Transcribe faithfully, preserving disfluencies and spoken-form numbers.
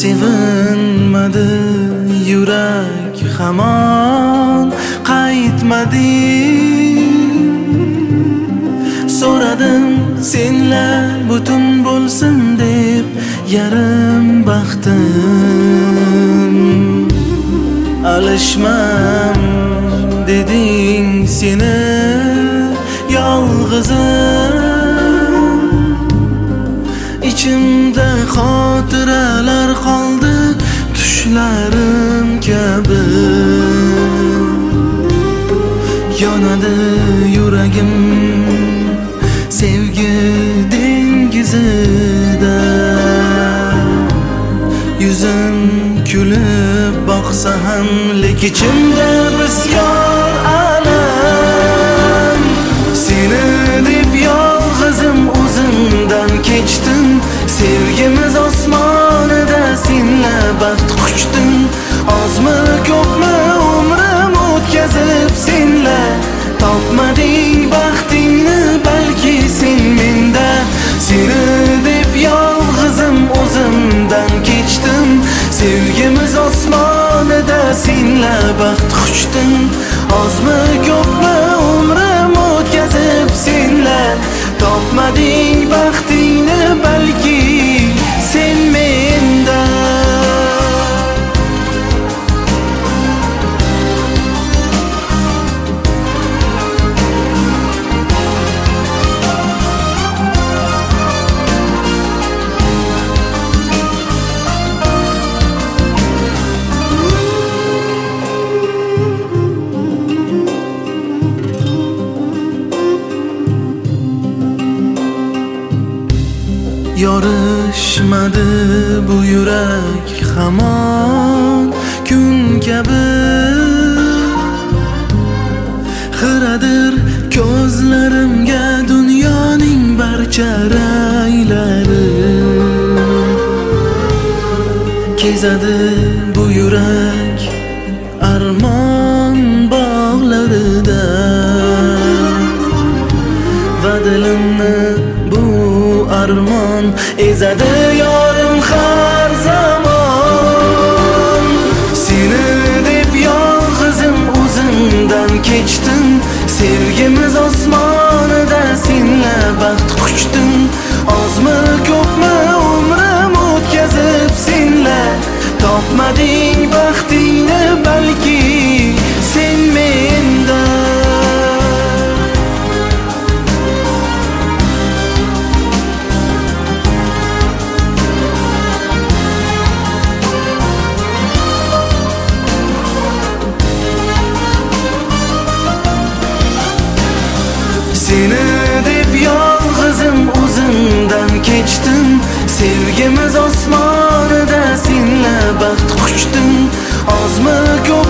sevinmadi yurak hamon qaytmadi. So'radim senla butun bo'lsin deb yarim baxtim. Alishmam deding seni yolg'izim. Ichimda xotiralar qoldi tushlarim kabi. Yonadi yuragim sevgi dengizida. Yuzim kulib boqsa ham lek ichimda bisyor alam. Seni deb yolg'izim o'zimdan kechdim. Sevgimiz osmonida senla baxt quchdim. Ozmi ko'pmi umrim o'tkazib senla topmading baxtingni balki sen menda. Seni deb yolg'izim o'zimdan kechdim. Sevgimiz osmonida senla baxt quchdim. Ozmi ko'pmi umrim o'tkazib senla topmading baxtingni balki sen menda. Yorishmadi bu yurak hamon kun kabi. Xiradir ko'zlarimga dunyoning barcha ranglari. Kezadi bu yurak armon bog'larida. Va dilimni bu armon ezadi yorim har zamon. Seni deb yolg'izim o'zimdan kechdim. Sevgimiz osmonida senla baxt quchdim. Ozmi ko'pmi umrim o'tkazib senla topmading baxtingni balki sen menda. Seni deb yolg'izim o'zimdan kechdim. Sevgimiz osmonida senla baxt quchdim. Ozmi ko'p